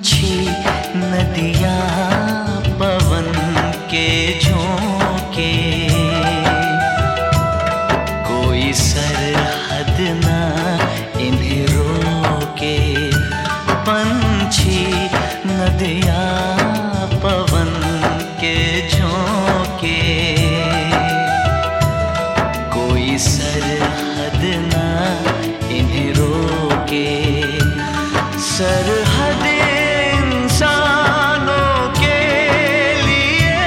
पंछी नदियाँ पवन के झोंके, कोई सरहद ना इन्हें रोके। पंछी नदियाँ पवन के झोंके, कोई सरहद ना इन्हें रोके। सरहद इंसानों के लिए,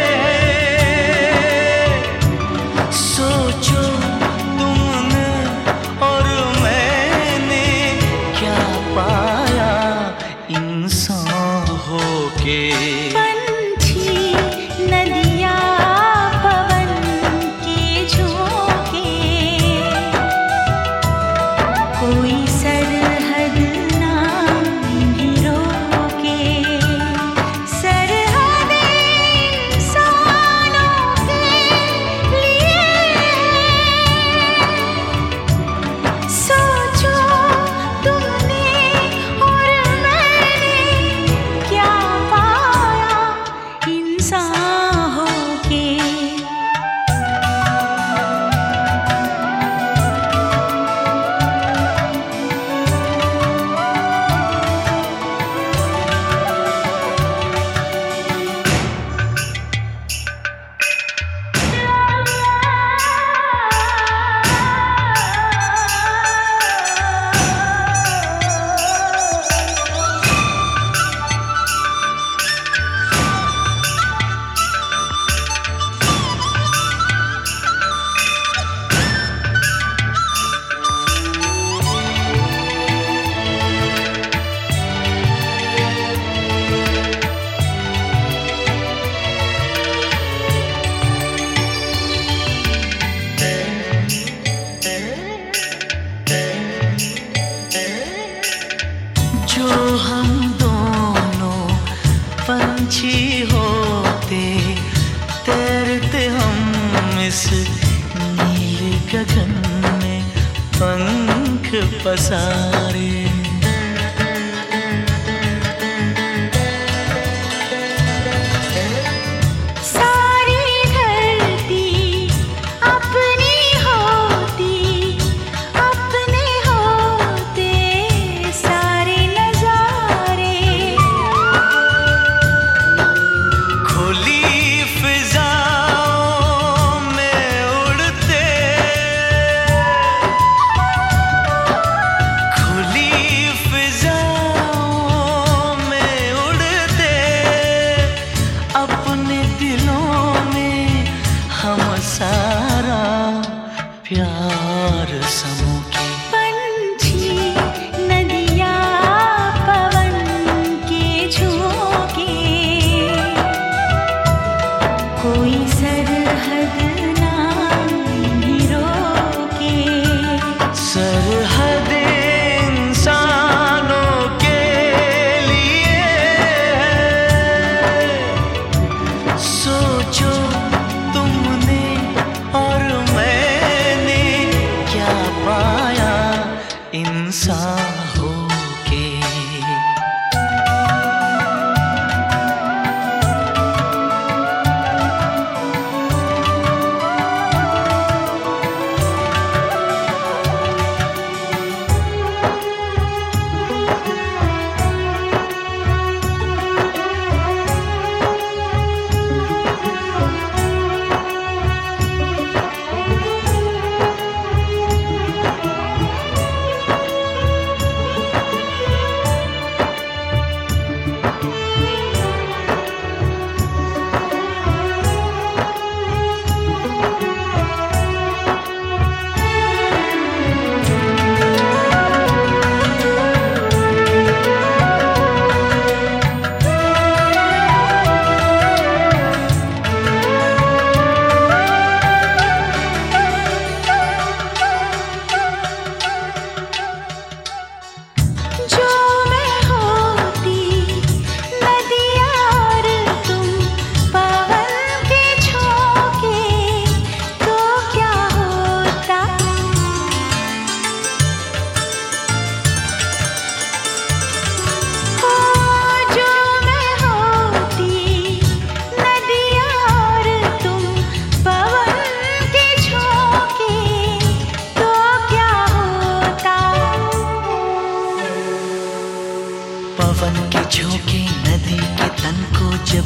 सोचो तुमने और मैंने क्या पाया इंसान होके। पंछी नदियाँ पवन के झोंके, कोई सरहद ना इन्हें रोके। सरहद इंसानों के लिए, सोचो तुमने और मैंने क्या पाया इंसान होके। जो हम दोनों पंछी होते, तैरते हम इस नीले गगन में पंख पसारे। सारी धरती अपनी होती, अपने होते सारे नजारे। खुली फिजाओं में उड़ते, खुली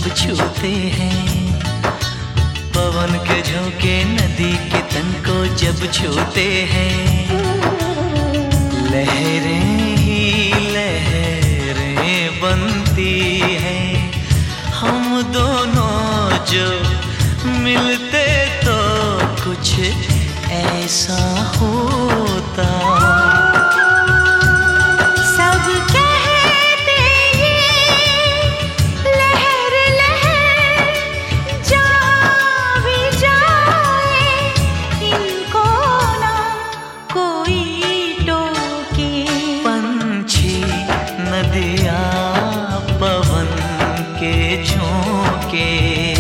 जब छूते हैं, पवन के झोंके नदी के तन को जब छूते हैं, लहरें ही लहरें बनती हैं। हम दोनों जो मिलते तो कुछ ऐसा होता। सब कहते ये लहर लहर जा भी जाए, इनको ना कोई टोके। पंछी नदियाँ पवन के झोंके,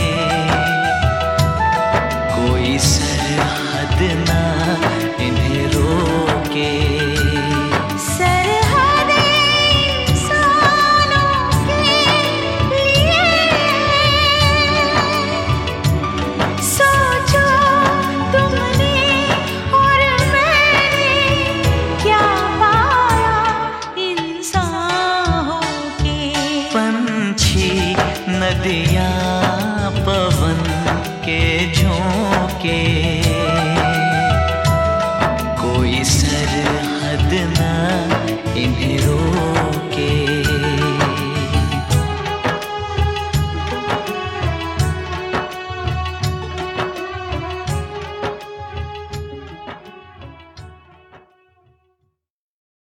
कोई सरहद ना इन्हें रोके। सरहदें इंसानों के लिए, सोचो तुमने और मैंने क्या पाया इंसान होके। पंछी नदियाँ पवन के झोंके, कोई सरहद ना इन्हें रोके।